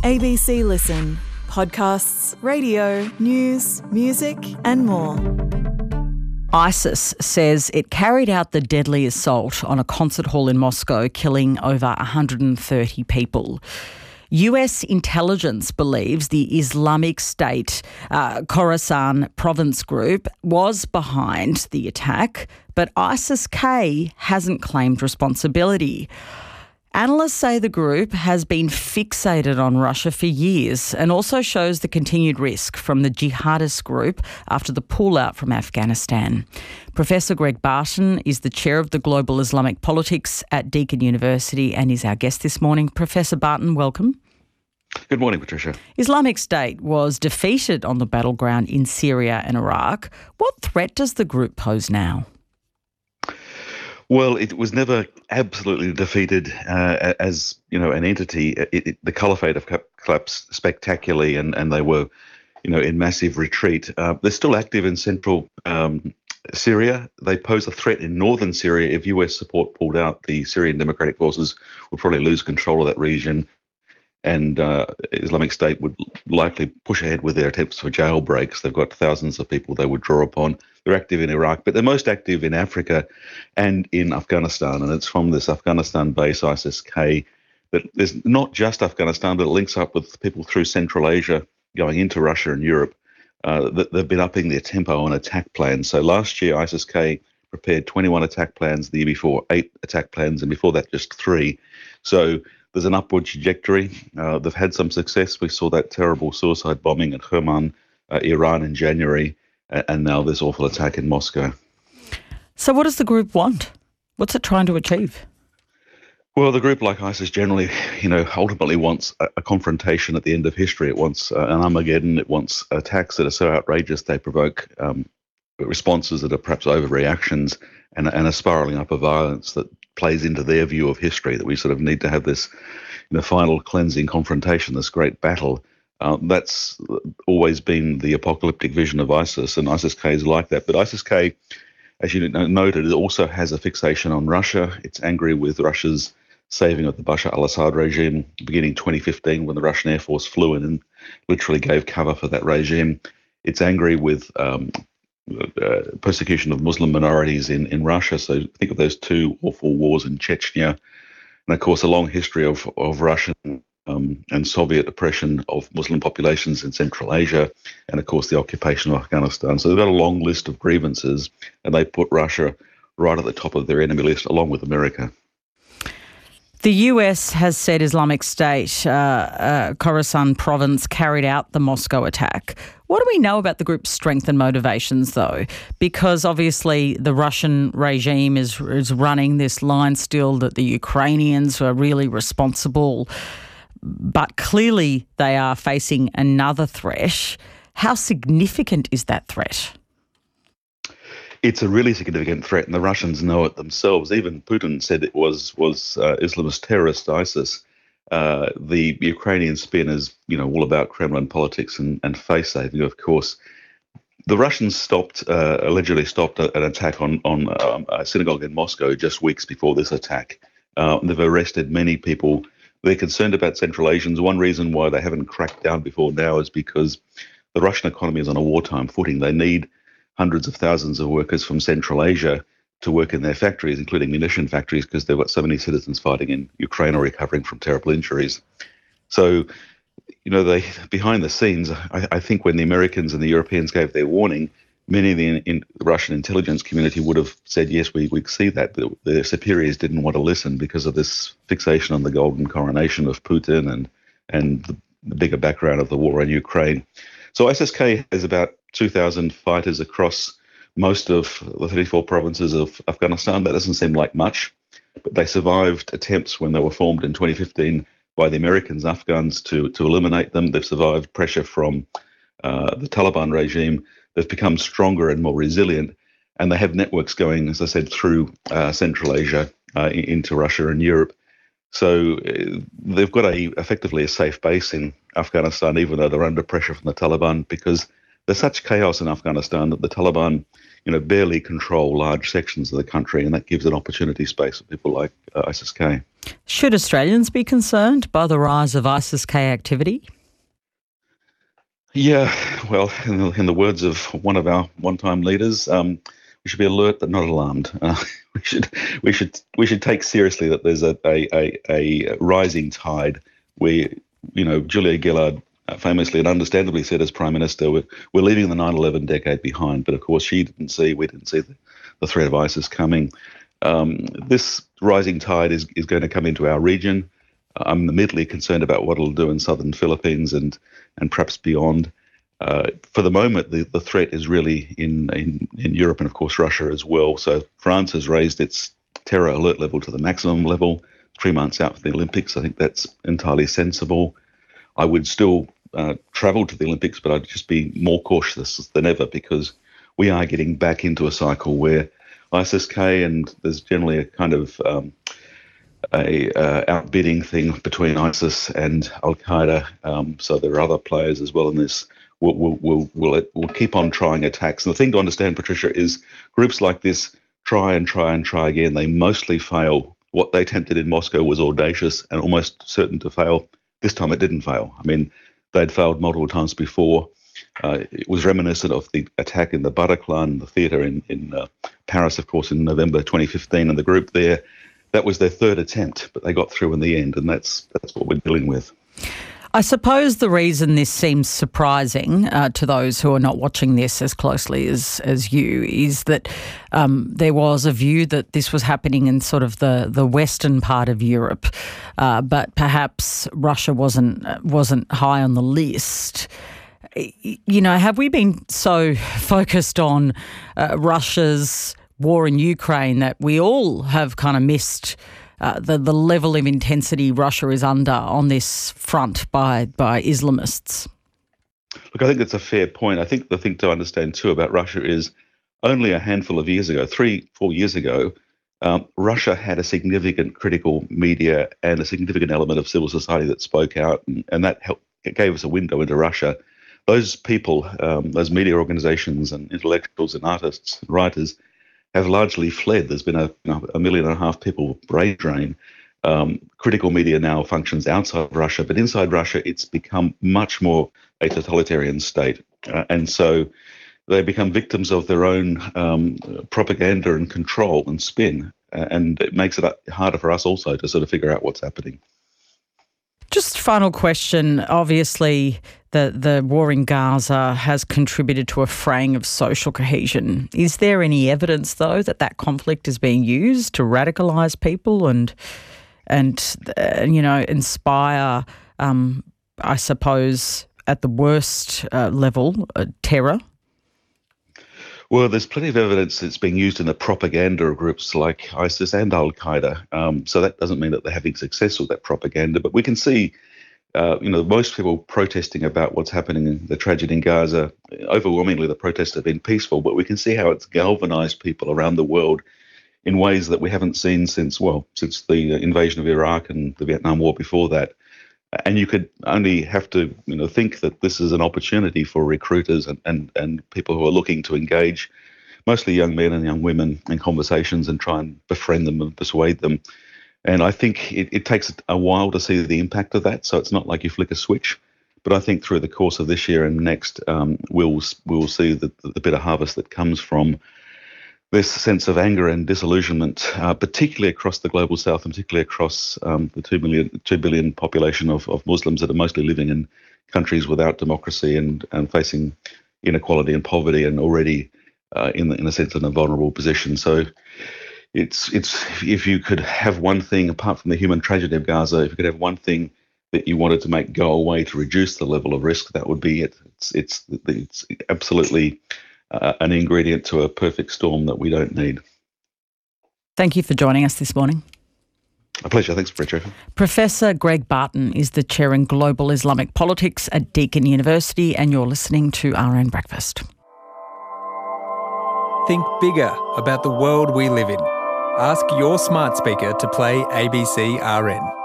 ABC Listen. Podcasts, radio, news, music and more. ISIS says it carried out the deadly assault on a concert hall in Moscow, killing over 130 people. US intelligence believes the Islamic State Khorasan province group was behind the attack, but ISIS-K hasn't claimed responsibility. Analysts say the group has been fixated on Russia for years and also shows the continued risk from the jihadist group after the pullout from Afghanistan. Professor Greg Barton is the chair of the Global Islamic Politics at Deakin University and is our guest this morning. Professor Barton, welcome. Good morning, Patricia. Islamic State was defeated on the battleground in Syria and Iraq. What threat does the group pose now? Well, it was never absolutely defeated as an entity. The caliphate have collapsed spectacularly, and they were, in massive retreat. They're still active in central Syria. They pose a threat in northern Syria. If US support pulled out, the Syrian Democratic Forces would probably lose control of that region, and Islamic State would likely push ahead with their attempts for jailbreaks. They've got thousands of people they would draw upon. They're active in Iraq, but they're most active in Africa and in Afghanistan. And it's from this Afghanistan base, ISIS-K, that there's not just Afghanistan, but it links up with people through Central Asia going into Russia and Europe. That they've been upping their tempo on attack plans. So last year, ISIS-K prepared 21 attack plans, the year before 8 attack plans, and before that just 3. So there's an upward trajectory. They've had some success. We saw that terrible suicide bombing at Kerman, Iran in January, and now this awful attack in Moscow. So what does the group want? What's it trying to achieve? Well, the group, like ISIS generally, ultimately wants a confrontation at the end of history. It wants an Armageddon. It wants attacks that are so outrageous they provoke responses that are perhaps overreactions and a spiralling up of violence that plays into their view of history, that we sort of need to have this final cleansing confrontation, this great battle. That's always been the apocalyptic vision of ISIS, and ISIS-K is like that. But ISIS-K, as you noted, it also has a fixation on Russia. It's angry with Russia's saving of the Bashar al-Assad regime beginning 2015 when the Russian Air Force flew in and literally gave cover for that regime. It's angry with persecution of Muslim minorities in Russia. So think of those 2 awful wars in Chechnya. And of course, a long history of Russian and Soviet oppression of Muslim populations in Central Asia, and of course the occupation of Afghanistan. So they've got a long list of grievances, and they put Russia right at the top of their enemy list, along with America. The US has said Islamic State, Khorasan province, carried out the Moscow attack. What do we know about the group's strength and motivations, though? Because obviously the Russian regime is running this line still that the Ukrainians are really responsible, but clearly they are facing another threat. How significant is that threat? It's a really significant threat, and the Russians know it themselves. Even Putin said it was Islamist terrorist ISIS. The Ukrainian spin is, all about Kremlin politics and face saving, of course. The Russians allegedly stopped an attack on a synagogue in Moscow just weeks before this attack. They've arrested many people. They're concerned about Central Asians. One reason why they haven't cracked down before now is because the Russian economy is on a wartime footing. They need hundreds of thousands of workers from Central Asia to work in their factories, including munition factories, because they've got so many citizens fighting in Ukraine or recovering from terrible injuries. So, they behind the scenes, I think when the Americans and the Europeans gave their warning, many of the Russian intelligence community would have said, yes, we see that, but their superiors didn't want to listen because of this fixation on the golden coronation of Putin and the bigger background of the war in Ukraine. So ISIS-K has about 2,000 fighters across most of the 34 provinces of Afghanistan. That doesn't seem like much, but they survived attempts when they were formed in 2015 by the Americans, Afghans, to eliminate them. They've survived pressure from the Taliban regime. They've become stronger and more resilient, and they have networks going, as I said, through Central Asia into Russia and Europe. So they've got effectively a safe base in Afghanistan, even though they're under pressure from the Taliban, because there's such chaos in Afghanistan that the Taliban, barely control large sections of the country, and that gives an opportunity space for people like ISIS-K. Should Australians be concerned by the rise of ISIS-K activity? Yeah, well, in the words of one of our one-time leaders, we should be alert but not alarmed. We should take seriously that there's a rising tide where, Julia Gillard famously and understandably said as Prime Minister, we're leaving the 9/11 decade behind. But of course, we didn't see the threat of ISIS coming. This rising tide is going to come into our region. I'm immediately concerned about what it'll do in southern Philippines and perhaps beyond. For the moment, the threat is really in Europe and, of course, Russia as well. So France has raised its terror alert level to the maximum level 3 months out from the Olympics. I think that's entirely sensible. I would still travel to the Olympics, but I'd just be more cautious than ever because we are getting back into a cycle where ISIS-K, and there's generally a kind of outbidding thing between ISIS and Al-Qaeda. So there are other players as well in this. We'll keep on trying attacks. And the thing to understand, Patricia, is groups like this try again. They mostly fail. What they attempted in Moscow was audacious and almost certain to fail. This time it didn't fail. I mean, they'd failed multiple times before. It was reminiscent of the attack in the Bataclan, the theatre in Paris, of course, in November 2015, and the group there. That was their third attempt, but they got through in the end, and that's what we're dealing with. I suppose the reason this seems surprising to those who are not watching this as closely as you is that there was a view that this was happening in sort of the western part of Europe, but perhaps Russia wasn't high on the list. Have we been so focused on Russia's war in Ukraine that we all have kind of missed the level of intensity Russia is under on this front by Islamists? Look, I think that's a fair point. I think the thing to understand too about Russia is only a handful of years ago, 3-4 years ago, Russia had a significant critical media and a significant element of civil society that spoke out, and that gave us a window into Russia. Those people, those media organizations and intellectuals and artists and writers have largely fled. There's been a 1.5 million people brain drain. Critical media now functions outside of Russia, but inside Russia, it's become much more a totalitarian state. And so they become victims of their own propaganda and control and spin. And it makes it harder for us also to sort of figure out what's happening. Just final question. Obviously, the war in Gaza has contributed to a fraying of social cohesion. Is there any evidence, though, that conflict is being used to radicalise people and inspire, I suppose, at the worst level, terror? Well, there's plenty of evidence that's being used in the propaganda of groups like ISIS and Al-Qaeda. So that doesn't mean that they're having success with that propaganda. But we can see, most people protesting about what's happening in the tragedy in Gaza. Overwhelmingly, the protests have been peaceful, but we can see how it's galvanized people around the world in ways that we haven't seen since the invasion of Iraq and the Vietnam War before that. And you could only have to, think that this is an opportunity for recruiters and people who are looking to engage, mostly young men and young women, in conversations and try and befriend them and persuade them. And I think it takes a while to see the impact of that. So it's not like you flick a switch. But I think through the course of this year and next, we'll see the bitter harvest that comes from this sense of anger and disillusionment, particularly across the global south and particularly across the 2 billion population of Muslims that are mostly living in countries without democracy and facing inequality and poverty and already in a sense in a vulnerable position. So it's if you could have one thing apart from the human tragedy of Gaza, if you could have one thing that you wanted to make go away to reduce the level of risk, that would be it. It's absolutely an ingredient to a perfect storm that we don't need. Thank you for joining us this morning. A pleasure. Thanks, Patricia. Professor Greg Barton is the Chair in Global Islamic Politics at Deakin University, and you're listening to RN Breakfast. Think bigger about the world we live in. Ask your smart speaker to play ABC RN.